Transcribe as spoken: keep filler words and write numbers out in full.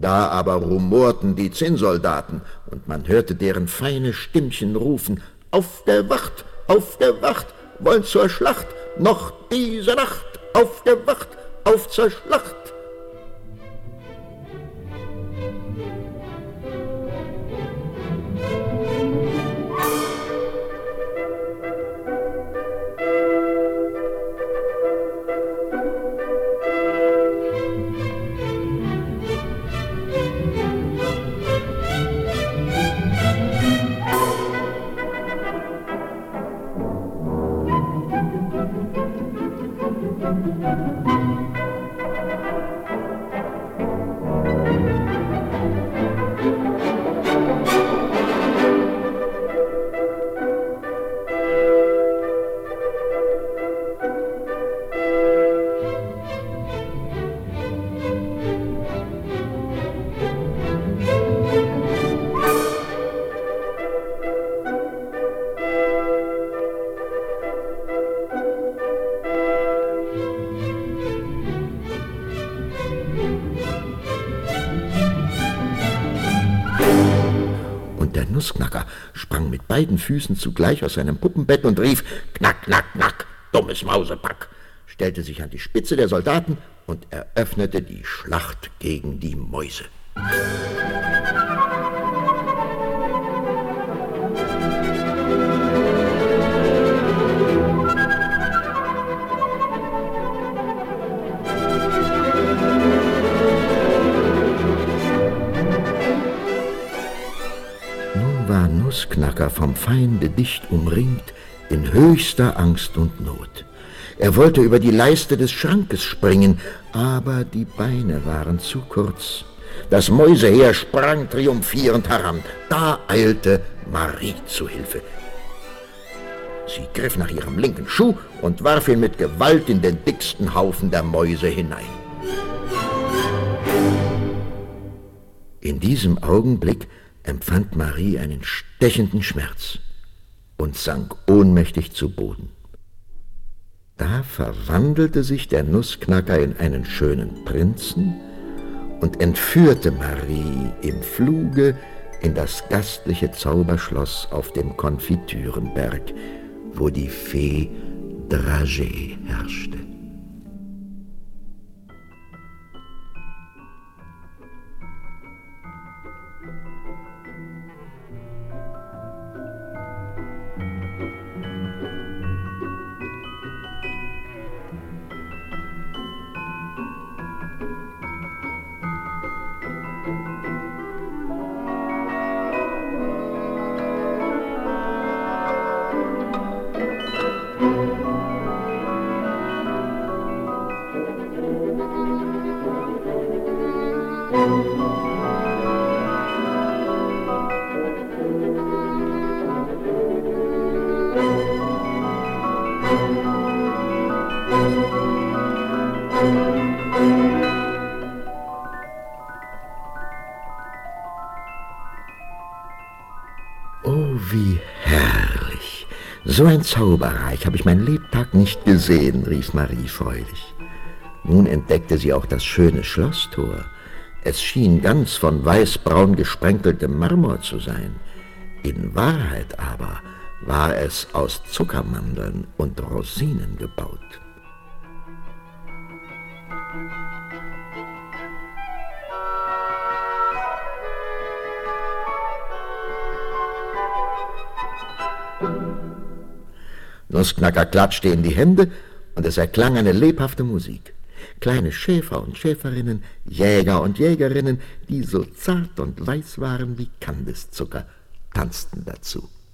Da aber rumorten die Zinnsoldaten, und man hörte deren feine Stimmchen rufen: »Auf der Wacht, auf der Wacht, wollen zur Schlacht, noch diese Nacht, auf der Wacht, auf zur Schlacht!« Nussknacker sprang mit beiden Füßen zugleich aus seinem Puppenbett und rief: »Knack, knack, knack, dummes Mausepack!«, stellte sich an die Spitze der Soldaten und eröffnete die Schlacht gegen die Mäuse. War Nussknacker vom Feinde dicht umringt, in höchster Angst und Not. Er wollte über die Leiste des Schrankes springen, aber die Beine waren zu kurz. Das Mäuseheer sprang triumphierend heran. Da eilte Marie zu Hilfe. Sie griff nach ihrem linken Schuh und warf ihn mit Gewalt in den dicksten Haufen der Mäuse hinein. In diesem Augenblick empfand Marie einen stechenden Schmerz und sank ohnmächtig zu Boden. Da verwandelte sich der Nussknacker in einen schönen Prinzen und entführte Marie im Fluge in das gastliche Zauberschloss auf dem Konfitürenberg, wo die Fee Dragée herrschte. Oh, wie herrlich! So ein Zauberreich habe ich mein Lebtag nicht gesehen, rief Marie freudig. Nun entdeckte sie auch das schöne Schlosstor. Es schien ganz von weißbraun gesprenkeltem Marmor zu sein. In Wahrheit aber war es aus Zuckermandeln und Rosinen gebaut. Nussknacker klatschte in die Hände und es erklang eine lebhafte Musik. Kleine Schäfer und Schäferinnen, Jäger und Jägerinnen, die so zart und weiß waren wie Kandiszucker, tanzten dazu.